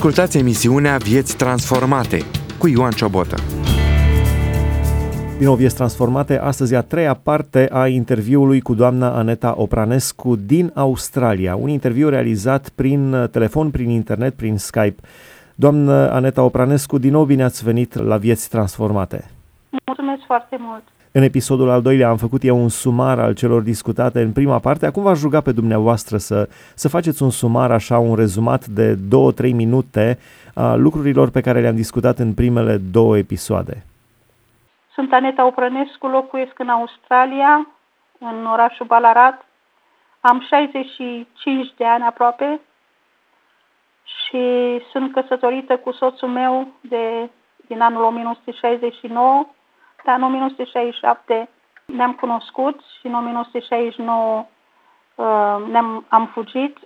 Ascultați emisiunea Vieți Transformate cu Ioan Ciobotă. Din nou, Vieți Transformate, astăzi a treia parte a interviului cu doamna Aneta Opranescu din Australia. Un interviu realizat prin telefon, prin internet, prin Skype. Doamnă Aneta Opranescu, din nou bine ați venit la Vieți Transformate. Mulțumesc foarte mult! În episodul al doilea am făcut eu un sumar al celor discutate în prima parte. Acum v-aș ruga pe dumneavoastră să faceți un sumar, așa, un rezumat de 2-3 minute a lucrurilor pe care le-am discutat în primele două episoade. Sunt Aneta Opranescu, locuiesc în Australia, în orașul Ballarat. Am 65 de ani aproape și sunt căsătorită cu soțul meu din anul 1969, dar în 1967 ne-am cunoscut și în 1969 am fugit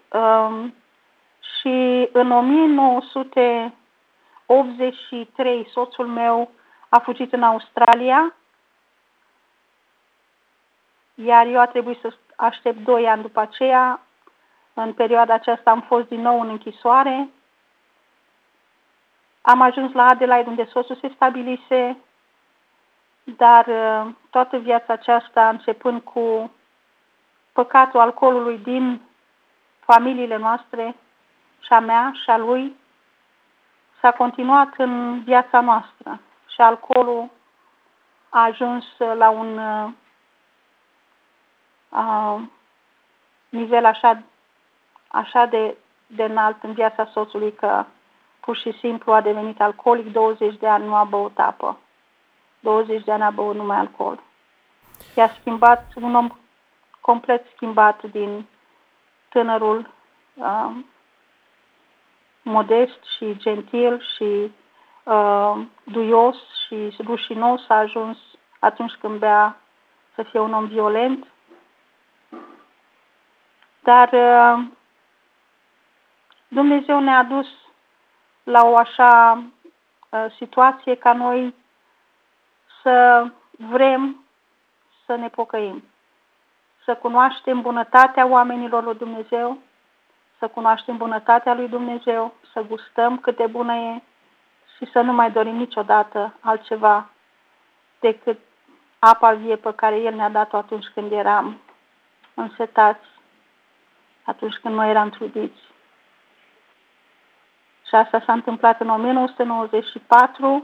și în 1983 soțul meu a fugit în Australia, iar eu a trebuit să aștept 2 ani după aceea. În perioada aceasta am fost din nou în închisoare. Am ajuns la Adelaide, unde soțul se stabilise, dar toată viața aceasta, începând cu păcatul alcoolului din familiile noastre, și a mea și a lui, s-a continuat în viața noastră. Și alcoolul a ajuns la un nivel așa de înalt în viața soțului că pur și simplu a devenit alcoolic. 20 de ani nu a băut apă. 20 de ani a băut numai alcool. I-a schimbat, un om complet schimbat din tânărul modest și gentil și duios și rușinos, a ajuns atunci când bea să fie un om violent. Dar Dumnezeu ne-a dus la o așa situație ca noi să vrem să ne pocăim, să cunoaștem bunătatea oamenilor lui Dumnezeu, să cunoaștem bunătatea lui Dumnezeu, să gustăm cât de bună e și să nu mai dorim niciodată altceva decât apa vie pe care El ne-a dat-o atunci când eram însetați, atunci când noi eram trudiți. Și asta s-a întâmplat în 1994,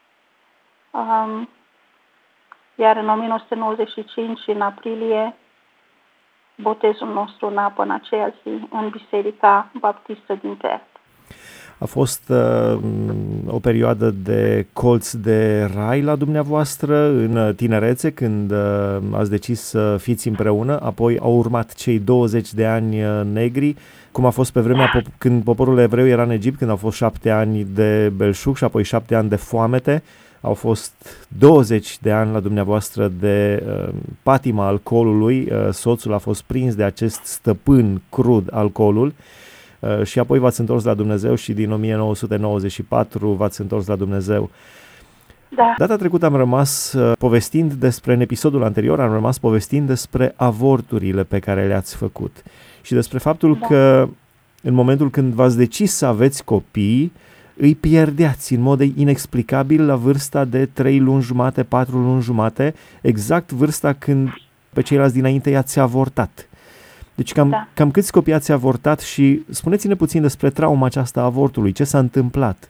iar în 1995, în aprilie, botezul nostru în apă în aceea zi, în Biserica Baptistă din Perth. A fost o perioadă de colț de rai la dumneavoastră în tinerețe, când ați decis să fiți împreună, apoi au urmat cei 20 de ani negri, cum a fost pe vremea când poporul evreu era în Egipt, când au fost 7 ani de belșug și apoi 7 ani de foamete. Au fost 20 de ani la dumneavoastră de patima alcoolului, soțul a fost prins de acest stăpân crud, alcoolul, și apoi v-ați întors la Dumnezeu și din 1994 v-ați întors la Dumnezeu. Da. Data trecută am rămas povestind despre, în episodul anterior, am rămas povestind despre avorturile pe care le-ați făcut și despre faptul că în momentul când v-ați decis să aveți copii, îi pierdeați în mod inexplicabil la vârsta de 3 luni jumate, 4 luni jumate, exact vârsta când pe ceilalți dinainte i-ați avortat. Deci cam câți copii ați avortat și spuneți-ne puțin despre trauma aceasta a avortului, ce s-a întâmplat?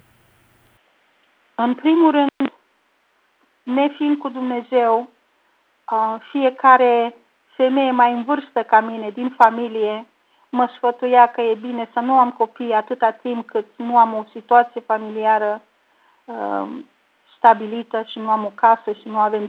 În primul rând, nefiind cu Dumnezeu, fiecare femeie mai în vârstă ca mine, din familie, mă sfătuia că e bine să nu am copii atâta timp cât nu am o situație familiară stabilită și nu am o casă și nu avem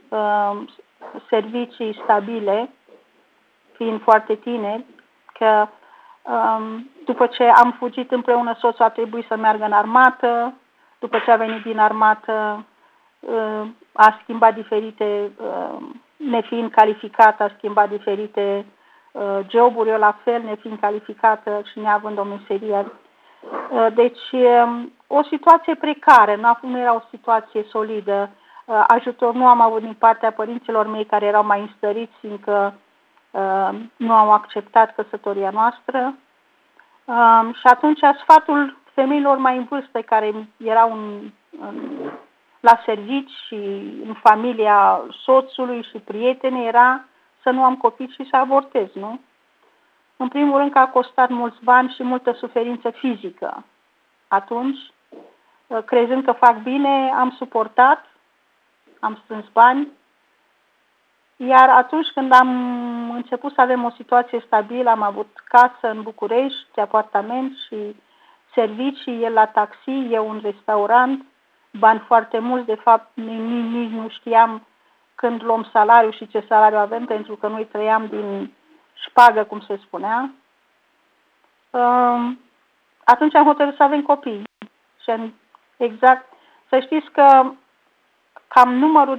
servicii stabile, fiind foarte tineri, că după ce am fugit împreună, soțul a trebuit să meargă în armată, după ce a venit din armată a schimbat diferite, nefiind calificat, a schimbat diferite joburi, eu la fel, nefiind calificată și neavând o meserie. Deci, o situație precară, nu era o situație solidă. Ajutor nu am avut din partea părinților mei, care erau mai înstăriți, fiindcă nu au acceptat căsătoria noastră. Și atunci sfatul femeilor mai în vârstă care erau la servici și în familia soțului și prietene era să nu am copii și să avortez, nu? În primul rând că a costat mulți bani și multă suferință fizică. Atunci, crezând că fac bine, am suportat, am strâns bani, iar atunci când am început să avem o situație stabilă, am avut casă în București, apartament și servicii, el la taxi, eu un restaurant, bani foarte mulți, de fapt nici nu știam când luăm salariu și ce salariu avem, pentru că noi trăiam din șpagă, cum se spunea. Atunci am hotărât să avem copii. Și exact, să știți că cam numărul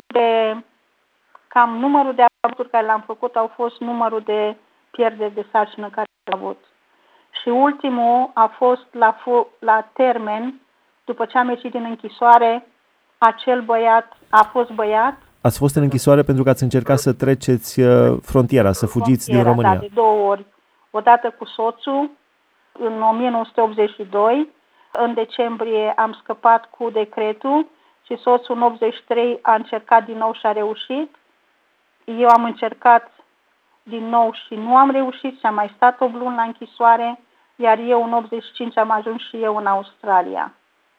de avorturi care l-am făcut au fost numărul de pierderi de sarcină care l-am avut. Și ultimul a fost la termen, după ce am ieșit din închisoare, acel băiat a fost băiat. Ați fost în închisoare pentru că ați încercat să treceți frontiera, să fugiți din România. Da, de 2 ori. Odată cu soțul, în 1982, în decembrie am scăpat cu decretul și soțul în 83 a încercat din nou și a reușit. Eu am încercat din nou și nu am reușit și am mai stat 8 luni la închisoare, iar eu în 85 am ajuns și eu în Australia.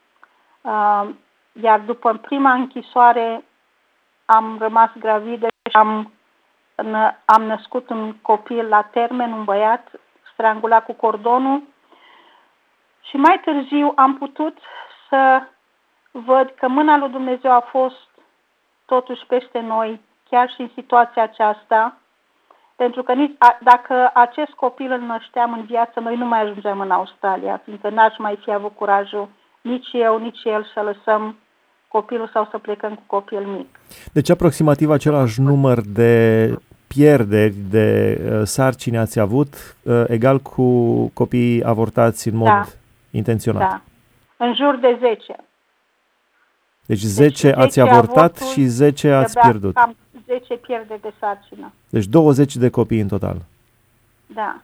Iar după prima închisoare am rămas gravidă și am născut un copil la termen, un băiat strangulat cu cordonul. Și mai târziu am putut să văd că mâna lui Dumnezeu a fost totuși peste noi, chiar și în situația aceasta, pentru că dacă acest copil îl nășteam în viață, noi nu mai ajungeam în Australia, fiindcă n-aș mai fi avut curajul, nici eu, nici el, să lăsăm copilul sau să plecăm cu copil mic. Deci aproximativ același număr de pierderi de sarcini ați avut, egal cu copiii avortați în mod intenționat. Da, în jur de 10. Deci 10 ați avortat și 10 ați pierdut. Cam 10 pierderi de sarcină. Deci 20 de copii în total. Da.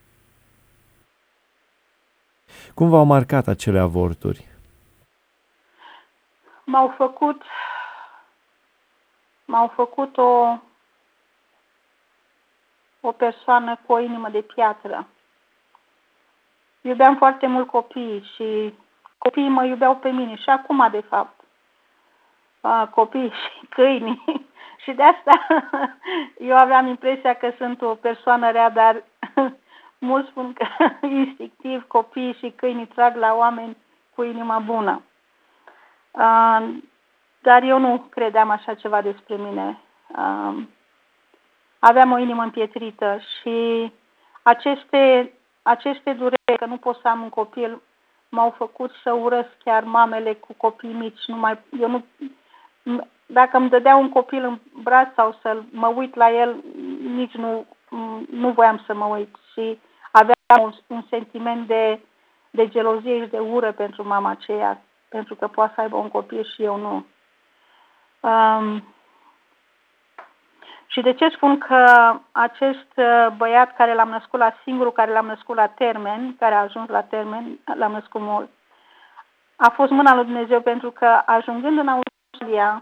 Cum v-au marcat acele avorturi? M-au făcut o persoană cu o inimă de piatră. Iubeam foarte mult copiii și copiii mă iubeau pe mine și acum, de fapt. Copiii și câinii. Și de asta eu aveam impresia că sunt o persoană rea, dar mulți spun că instinctiv copiii și câinii trag la oameni cu inima bună. Dar eu nu credeam așa ceva despre mine. Aveam o inimă împietrită și aceste dureri, că nu pot să am un copil, m-au făcut să urăsc chiar mamele cu copii mici. Dacă îmi dădea un copil în braț sau să mă uit la el, nici nu voiam să mă uit. Și aveam un sentiment de gelozie și de ură pentru mama aceea, pentru că poate să aibă un copil și eu nu. Și de ce spun că acest băiat care l-am născut singurul care l-am născut la termen, care a ajuns la termen, l-am născut mult, a fost mâna lui Dumnezeu, pentru că ajungând în Australia,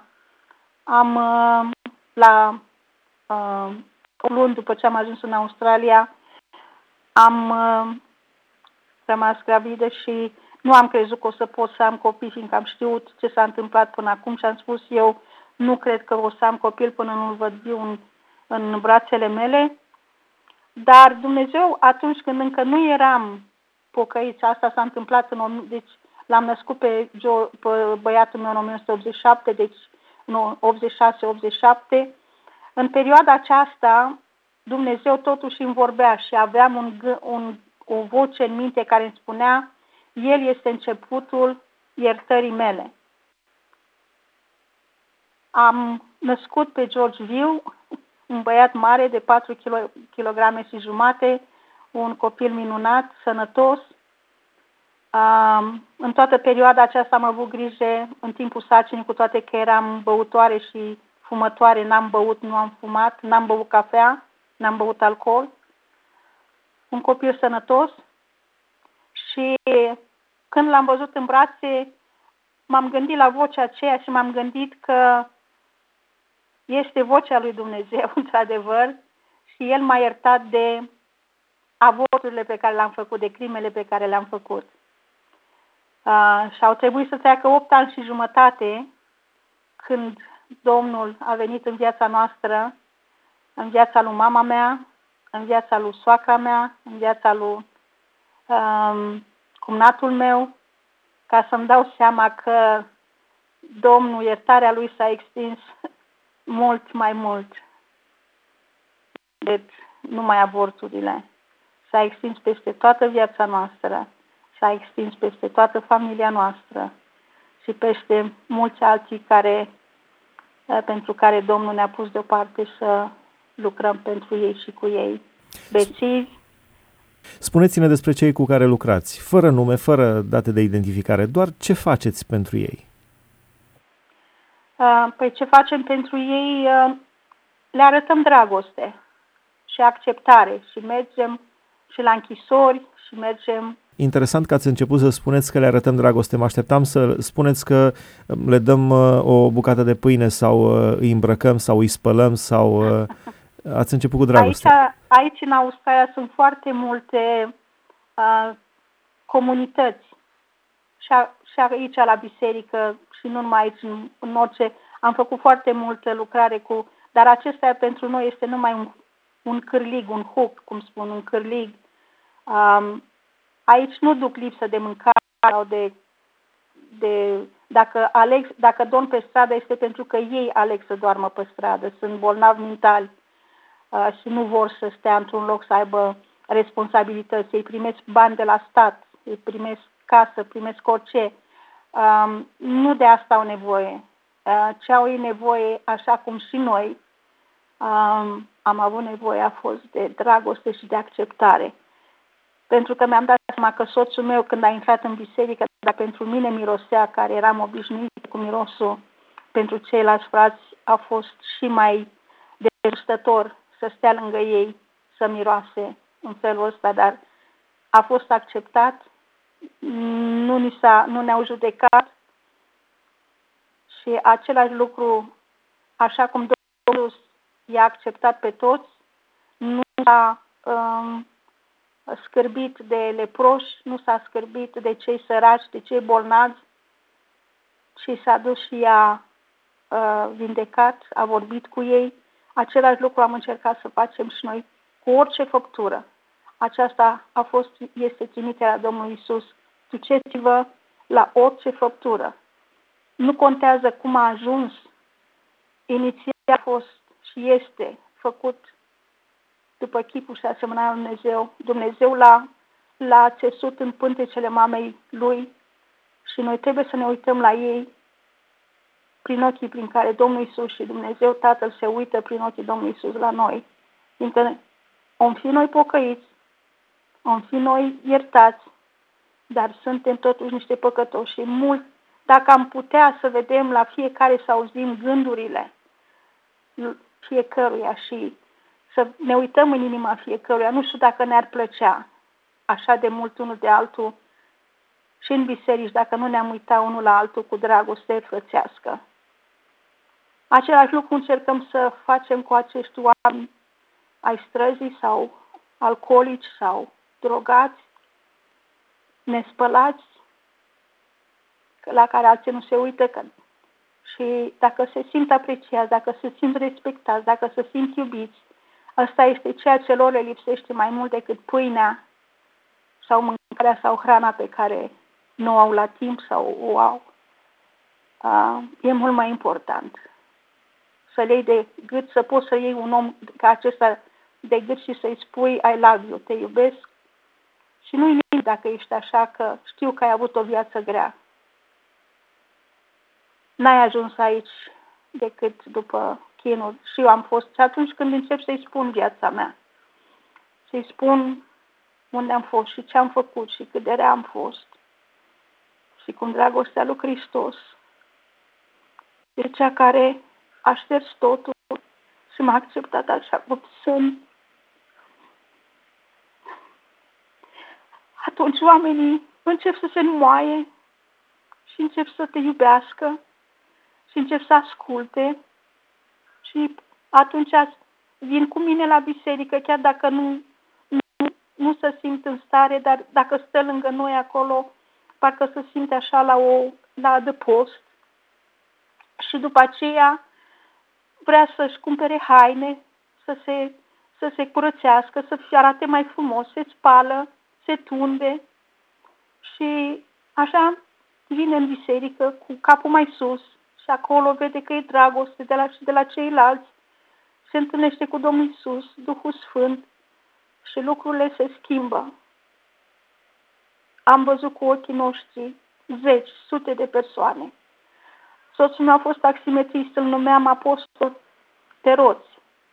la o lună după ce am ajuns în Australia, am rămas gravidă și nu am crezut că o să pot să am copii, fiindcă am știut ce s-a întâmplat până acum și am spus eu, nu cred că o să am copil până nu-l văd viu în brațele mele. Dar Dumnezeu, atunci când încă nu eram pocăiți, asta s-a întâmplat deci l-am născut pe băiatul meu în 1987, deci în 86-87. În perioada aceasta, Dumnezeu totuși îmi vorbea și aveam o voce în minte care îmi spunea, El este începutul iertării mele. Am născut pe George viu, un băiat mare de 4 kg și jumate, un copil minunat, sănătos. În toată perioada aceasta am avut grijă în timpul sarcinii, cu toate că eram băutoare și fumătoare, n-am băut, nu am fumat, n-am băut cafea, n-am băut alcool. Un copil sănătos și când l-am văzut în brațe, m-am gândit la vocea aceea și m-am gândit că este vocea lui Dumnezeu, într-adevăr, și El m-a iertat de avorturile pe care le-am făcut, de crimele pe care le-am făcut. Și au trebuit să treacă 8 ani și jumătate când Domnul a venit în viața noastră, în viața lui mama mea, în viața lui soacra mea, în viața lui cumnatul meu, ca să-mi dau seama că Domnul, iertarea Lui s-a extins mult mai mult decât numai avorturile. S-a extins peste toată viața noastră, s-a extins peste toată familia noastră și peste mulți alții pentru care Domnul ne-a pus deoparte să lucrăm pentru ei și cu ei. Bețivi. Spuneți-ne despre cei cu care lucrați, fără nume, fără date de identificare, doar ce faceți pentru ei? Păi ce facem pentru ei? Le arătăm dragoste și acceptare și mergem și la închisori și mergem. Interesant că ați început să spuneți că le arătăm dragoste. Mă așteptam să spuneți că le dăm o bucată de pâine sau îi îmbrăcăm sau îi spălăm sau ați început cu dragoste. Aici în Australia sunt foarte multe comunități și aici la biserică și nu numai aici, în orice. Am făcut foarte multă lucrare dar acesta pentru noi este numai un cârlig, un hook, cum spun, un cârlig. Aici nu duc lipsă de mâncare sau dacă dorm pe stradă este pentru că ei aleg să doarmă pe stradă. Sunt bolnavi mentali și nu vor să stea într-un loc să aibă responsabilități. Ei primesc bani de la stat, ei primesc casă, primesc orice. Nu de asta au nevoie. Ce au ei nevoie, așa cum și noi am avut nevoie, a fost de dragoste și de acceptare. Pentru că mi-am dat seama că soțul meu, când a intrat în biserică, dar pentru mine mirosea, care eram obișnuit cu mirosul, pentru ceilalți frați a fost și mai degustător să stea lângă ei, să miroase în felul ăsta, dar a fost acceptat, nu ne-au judecat și același lucru, așa cum Domnul i-a acceptat pe toți, nu s-a scârbit de leproși, nu s-a scârbit de cei săraci, de cei bolnavi, ci s-a dus și i-a vindecat, a vorbit cu ei. Același lucru am încercat să facem și noi cu orice făptură. Aceasta este trimiterea Domnului Iisus. Duceți-vă la orice făptură. Nu contează cum a ajuns. Inițial a fost și este făcut după chipul și asemănarea lui Dumnezeu. Dumnezeu l-a țesut în pântecele mamei lui și noi trebuie să ne uităm la ei prin ochii prin care Domnul Iisus și Dumnezeu Tatăl se uită prin ochii Domnului Iisus la noi. Fiindcă om fi noi pocăiți, om fi noi iertați, dar suntem totuși niște păcătoși și mult. Dacă am putea să vedem la fiecare, să auzim gândurile fiecăruia și să ne uităm în inima fiecăruia, nu știu dacă ne-ar plăcea așa de mult unul de altul și în biserici, dacă nu ne-am uitat unul la altul cu dragoste frățească. Același lucru încercăm să facem cu acești oameni ai străzii sau alcoolici sau drogați, nespălați, la care alții nu se uită. Și dacă se simt apreciați, dacă se simt respectați, dacă se simt iubiți, asta este ceea ce lor le lipsește mai mult decât pâinea sau mâncarea sau hrana pe care nu au la timp sau o au. E mult mai important să le iei de gât, să poți să iei un om ca acesta de gât și să-i spui I love you, te iubesc. Și nu-i nimic dacă ești așa, că știu că ai avut o viață grea. N-ai ajuns aici decât după chinuri. Și eu am fost. Și atunci când încep să-i spun viața mea, să-i spun unde am fost și ce am făcut și cât de rea am fost și cum dragostea lui Hristos e cea care a șters totul și m-a acceptat așa cum sunt. Atunci oamenii încep să se înmoaie și încep să te iubească și încep să asculte și atunci vin cu mine la biserică, chiar dacă nu se simt în stare, dar dacă stă lângă noi acolo, parcă se simte așa la adăpost. Și după aceea vrea să-și cumpere haine, să se curățească, să se arate mai frumos, se spală, se tunde și așa vine în biserică cu capul mai sus și acolo vede că e dragoste de la ceilalți, se întâlnește cu Domnul Iisus, Duhul Sfânt și lucrurile se schimbă. Am văzut cu ochii noștri zeci, sute de persoane. Soțul meu a fost taximetrist, îl numeam apostol de roți.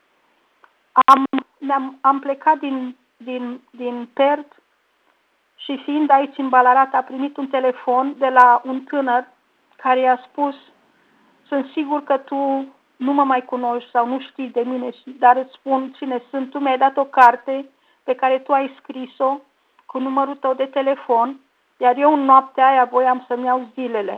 Am plecat din Perth și fiind aici în Ballarat a primit un telefon de la un tânăr care i-a spus: sunt sigur că tu nu mă mai cunoști sau nu știi de mine, dar îți spun cine sunt. Tu mi-ai dat o carte pe care tu ai scris-o cu numărul tău de telefon, iar eu în noaptea aia voiam să-mi iau zilele.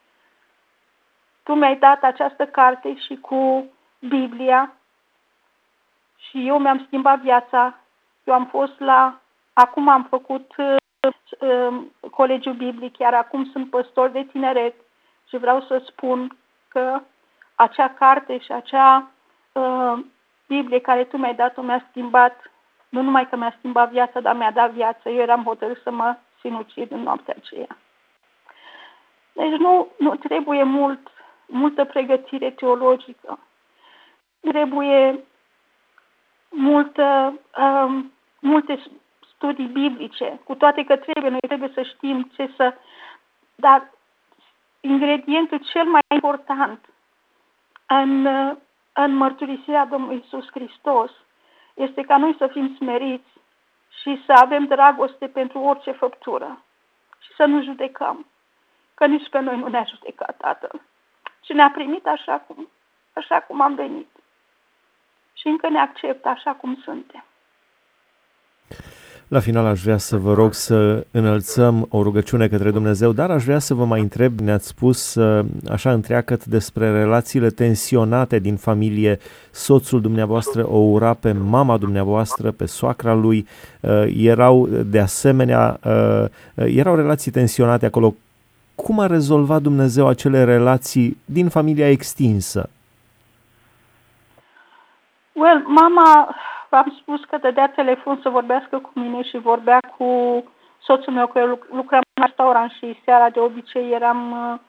Tu mi-ai dat această carte și cu Biblia și eu mi-am schimbat viața. Eu am fost acum am făcut colegiul biblic, iar acum sunt păstor de tineret și vreau să spun că acea carte și acea Biblie care tu mi-ai dat-o mi-a schimbat, nu numai că mi-a schimbat viața, dar mi-a dat viață. Eu eram hotărât să mă sinucid în noaptea aceea. Deci nu trebuie multă pregătire teologică. Trebuie multe studii biblice, cu toate că noi trebuie să știm dar ingredientul cel mai important în mărturisirea Domnului Iisus Hristos este ca noi să fim smeriți și să avem dragoste pentru orice făptură și să nu judecăm, că nici pe noi nu ne-a judecat Tatăl, ci ne-a primit așa cum am venit și încă ne acceptă așa cum suntem. La final aș vrea să vă rog să înălțăm o rugăciune către Dumnezeu, dar aș vrea să vă mai întreb, ne-ați spus așa întreagăt despre relațiile tensionate din familie, soțul dumneavoastră o ura pe mama dumneavoastră, pe soacra lui, erau relații tensionate acolo. Cum a rezolvat Dumnezeu acele relații din familia extinsă? Mama, v-am spus că dădea telefon să vorbească cu mine și vorbea cu soțul meu, că eu lucram în restaurant și seara de obicei eram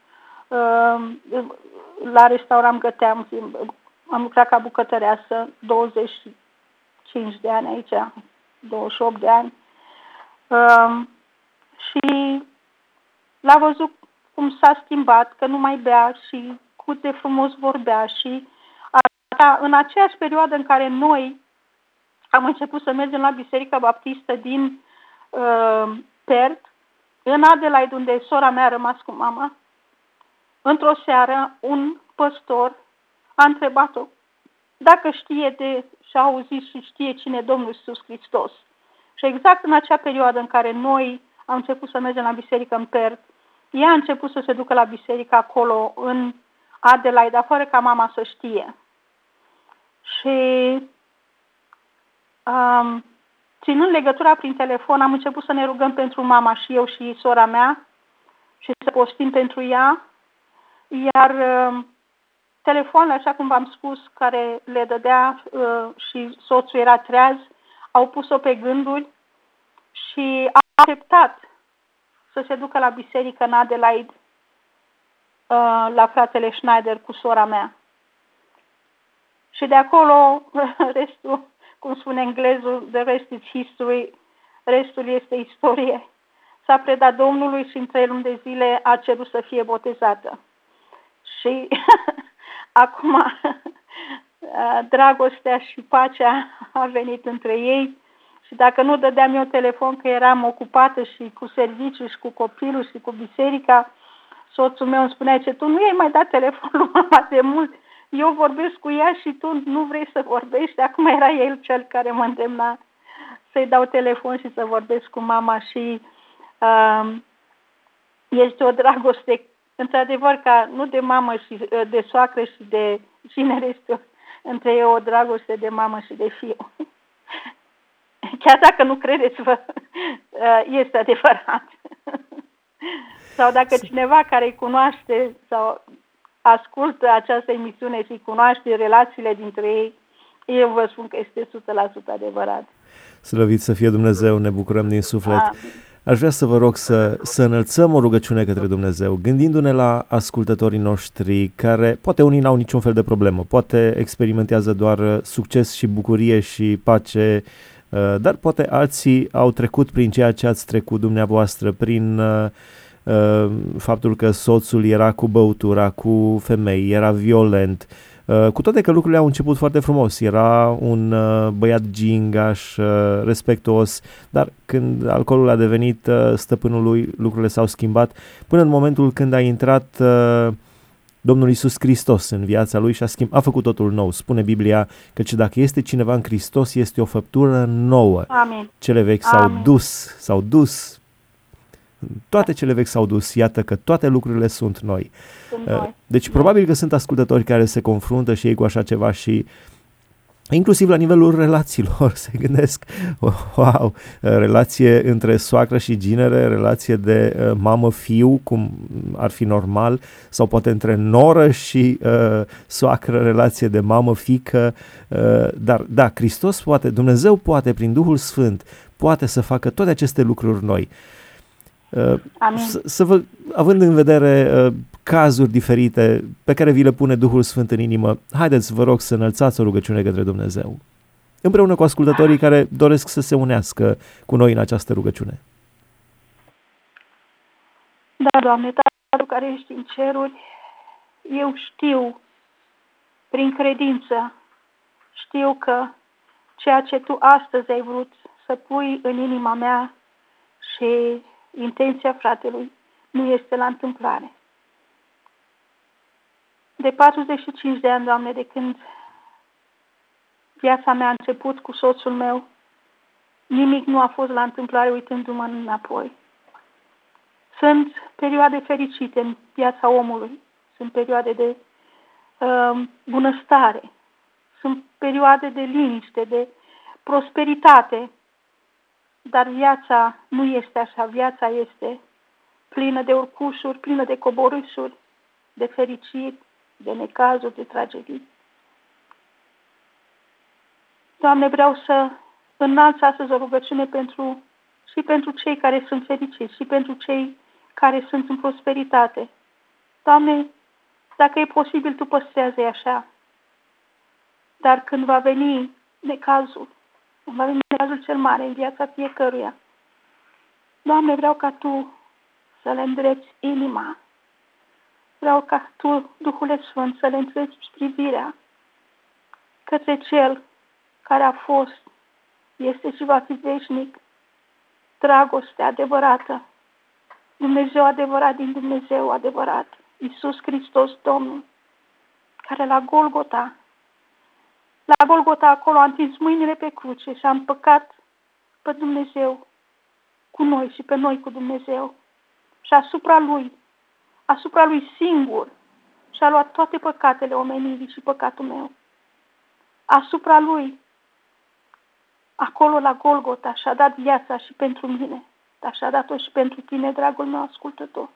la restaurant, găteam, am lucrat ca bucătăreasă 25 de ani aici, 28 de ani. Și l-a văzut cum s-a schimbat, că nu mai bea și cât de frumos vorbea și în aceeași perioadă în care noi am început să mergem la Biserica Baptistă din Perth, în Adelaide, unde sora mea a rămas cu mama, într-o seară, un păstor a întrebat-o dacă știe și a auzit și știe cine e Domnul Iisus Hristos. Și exact în acea perioadă în care noi am început să mergem la biserică în Perth, ea a început să se ducă la biserică acolo, în Adelaide, fără ca mama să știe. Și ținând legătura prin telefon, am început să ne rugăm pentru mama și eu și sora mea și să postim pentru ea. Iar telefoanele, așa cum v-am spus, care le dădea și soțul era treaz, au pus-o pe gânduri și a acceptat să se ducă la biserică în Adelaide la fratele Schneider cu sora mea. Și de acolo, restul, cum spune englezul, the rest is history, restul este istorie. S-a predat Domnului și în 3 luni de zile a cerut să fie botezată. Și acum dragostea și pacea a venit între ei și dacă nu dădeam eu telefon că eram ocupată și cu serviciu și cu copilul și cu biserica, soțul meu îmi spunea: ce tu nu i-ai mai dat telefonul mama de mult, eu vorbesc cu ea și tu nu vrei să vorbești. Acum era el cel care mă îndemna să-i dau telefon și să vorbesc cu mama și Este o dragoste, într-adevăr, ca nu de mamă și de soacră și de cine este între ei o dragoste de mamă și de fiu. Chiar dacă nu credeți, este adevărat. Sau dacă cineva care îi cunoaște sau ascultă această emisiune și cunoaște relațiile dintre ei, eu vă spun că este 100% adevărat. Slăvit să fie Dumnezeu, ne bucurăm din suflet. Aș vrea să vă rog să înălțăm o rugăciune către Dumnezeu, gândindu-ne la ascultătorii noștri care, poate unii n-au niciun fel de problemă, poate experimentează doar succes și bucurie și pace, dar poate alții au trecut prin ceea ce ați trecut dumneavoastră, prin faptul că soțul era cu băutura, cu femei, era violent, cu toate că lucrurile au început foarte frumos. Era un băiat gingaș, respectuos, dar când alcoolul a devenit stăpânul lui, lucrurile s-au schimbat până în momentul când a intrat Domnul Iisus Hristos în viața lui și a făcut totul nou. Spune Biblia că dacă este cineva în Hristos, este o făptură nouă. Amin. Cele vechi s-au dus. Toate cele vechi s-au dus, iată că toate lucrurile sunt noi. Deci probabil că sunt ascultători care se confruntă și ei cu așa ceva și inclusiv la nivelul relațiilor se gândesc, wow, relație între soacră și ginere, relație de mamă-fiu, cum ar fi normal, sau poate între noră și soacră, relație de mamă-fică, dar da, Hristos poate, Dumnezeu poate, prin Duhul Sfânt, poate să facă toate aceste lucruri noi. Având în vedere cazuri diferite pe care vi le pune Duhul Sfânt în inimă, haideți, vă rog, să înălțați o rugăciune către Dumnezeu, împreună cu ascultătorii care doresc să se unească cu noi în această rugăciune. Da, Doamne, Tatăl care ești în ceruri, eu știu, prin credință, știu că ceea ce Tu astăzi ai vrut să pui în inima mea și intenția fratelui nu este la întâmplare. De 45 de ani, Doamne, de când viața mea a început cu soțul meu, nimic nu a fost la întâmplare uitându-mă înapoi. Sunt perioade fericite în viața omului, sunt perioade de bunăstare, sunt perioade de liniște, de prosperitate, dar viața nu este așa, viața este plină de urcușuri, plină de coborâșuri, de fericiri, de necazuri, de tragedii. Doamne, vreau să înalț astăzi o rugăciune și pentru cei care sunt fericiți și pentru cei care sunt în prosperitate. Doamne, dacă e posibil, Tu păstrează-i așa. Dar când va veni necazul, când va veni necazul cel mare în viața fiecăruia, Doamne, vreau ca Tu să le îndrepți inima. Vreau ca Tu, Duhule Sfânt, să le îndrepți privirea către Cel care a fost, este și va fi veșnic, dragoste adevărată, Dumnezeu adevărat din Dumnezeu adevărat, Iisus Hristos Domnul, care la Golgota acolo a întins mâinile pe cruce și a împăcat pe Dumnezeu cu noi și pe noi cu Dumnezeu. Și asupra lui singur, și-a luat toate păcatele omenirii și păcatul meu. Asupra lui, acolo la Golgota, și-a dat viața și pentru mine, dar și-a dat-o și pentru tine, dragul meu ascultător.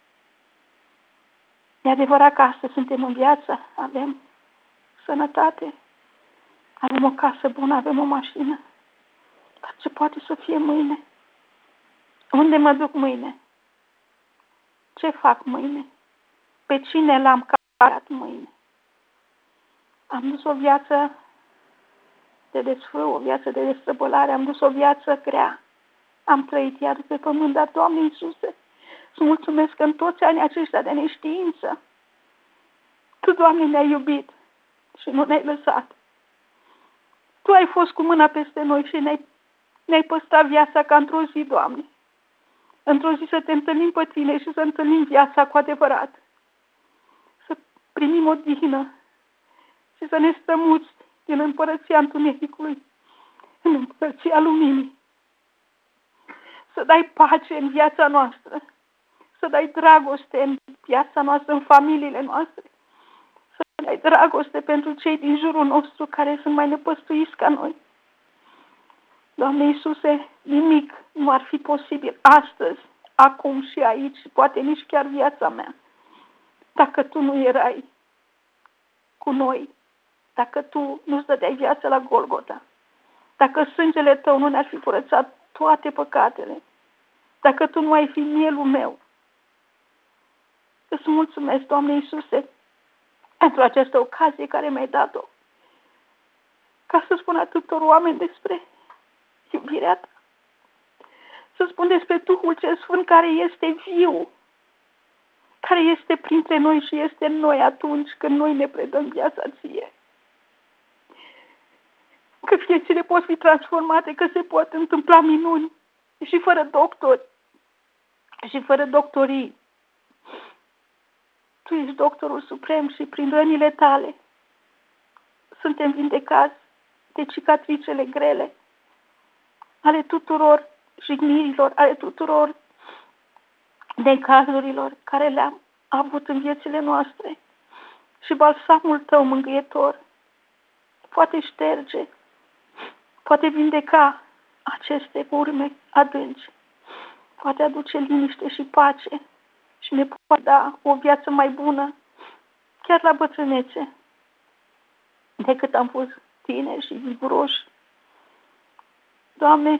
E adevărat că astăzi suntem în viață, avem sănătate, avem o casă bună, avem o mașină. Dar ce poate să fie mâine? Unde mă duc mâine? Ce fac mâine? Pe cine l-am cărat mâine? Am dus o viață de desfrâu, o viață de destrăbălare, am dus o viață grea. Am trăit iar pe pământ, dar, Doamne Iisuse, îți mulțumesc că în toți anii aceștia de neștiință, Tu, Doamne, ne-ai iubit și nu ne-ai lăsat. Tu ai fost cu mâna peste noi și ne-ai păstrat viața ca într-o zi, Doamne. Într-o zi să Te întâlnim pe Tine și să întâlnim viața cu adevărat. Să primim odihnă și să ne strămuți din împărăția întunericului în împărăția luminii. Să dai pace în viața noastră, să dai dragoste în viața noastră, în familiile noastre, să dai dragoste pentru cei din jurul nostru care sunt mai nepăstuiți ca noi. Doamne Iisuse, nimic nu ar fi posibil astăzi, acum și aici, poate nici chiar viața mea, dacă Tu nu erai cu noi, dacă Tu nu-ți dădeai viața la Golgota, dacă sângele Tău nu ne-ar fi curățat toate păcatele, dacă Tu nu ai fi mielul meu. Îți mulțumesc, Doamne Iisuse, pentru această ocazie care mi-ai dat-o, ca să spun atâtor oameni despre iubirea Ta, să spun despre Duhul cel Sfânt care este viu, care este printre noi și este în noi atunci când noi ne predăm viața Ție. Că viețile pot fi transformate, că se pot întâmpla minuni și fără doctori și fără doctorii. Tu ești doctorul suprem și prin rănile Tale suntem vindecați de cicatricele grele ale tuturor jignirilor, ale tuturor necazurilor care le-am avut în viețile noastre. Și balsamul Tău mângâietor poate șterge, poate vindeca aceste urme adânci, poate aduce liniște și pace și ne poate da o viață mai bună, chiar la bătrânețe, decât am fost tineri și viguroși. Doamne,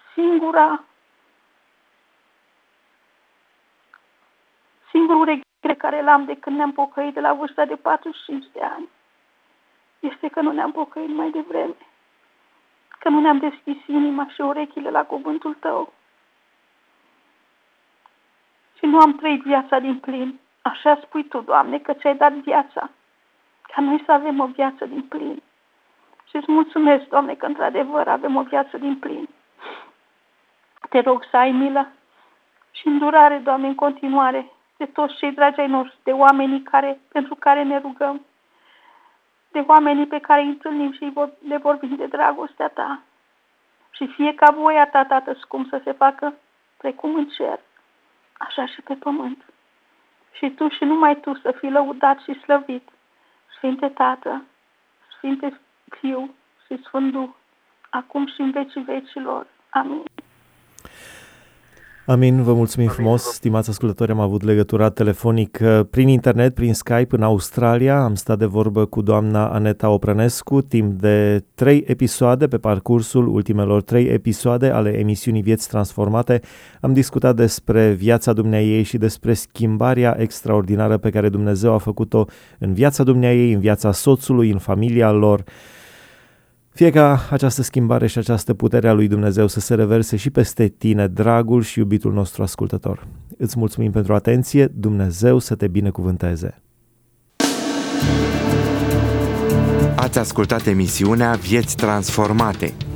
singurul regret care l-am de când ne-am pocăit de la vârsta de 45 de ani este că nu ne-am pocăit mai devreme, că nu ne-am deschis inima și urechile la cuvântul Tău și nu am trăit viața din plin. Așa spui Tu, Doamne, că Ți-ai dat viața, ca noi să avem o viață din plin. Și îți mulțumesc, Doamne, că într-adevăr avem o viață din plin. Te rog să ai milă și îndurare, Doamne, în continuare de toți cei dragi ai noștri, de oamenii pentru care ne rugăm, de oamenii pe care îi întâlnim și le vorbim de dragostea Ta. Și fie ca voia Ta, Tată scump, să se facă precum în cer, așa și pe pământ. Și Tu și numai Tu să fii lăudat și slăvit, Sfinte Tată, Sfinte Fiu și Sfânt Duh, acum și în vecii vecilor. Amin. Amin, vă mulțumim frumos, stimați ascultători, am avut legătura telefonic prin internet, prin Skype în Australia, am stat de vorbă cu doamna Aneta Oprănescu timp de 3 episoade, pe parcursul ultimelor 3 episoade ale emisiunii Vieți Transformate, am discutat despre viața dumneaei și despre schimbarea extraordinară pe care Dumnezeu a făcut-o în viața dumneaei, în viața soțului, în familia lor. Fie ca această schimbare și această putere a lui Dumnezeu să se reverse și peste tine, dragul și iubitul nostru ascultător. Îți mulțumim pentru atenție, Dumnezeu să te binecuvânteze. Ați ascultat emisiunea Vieți Transformate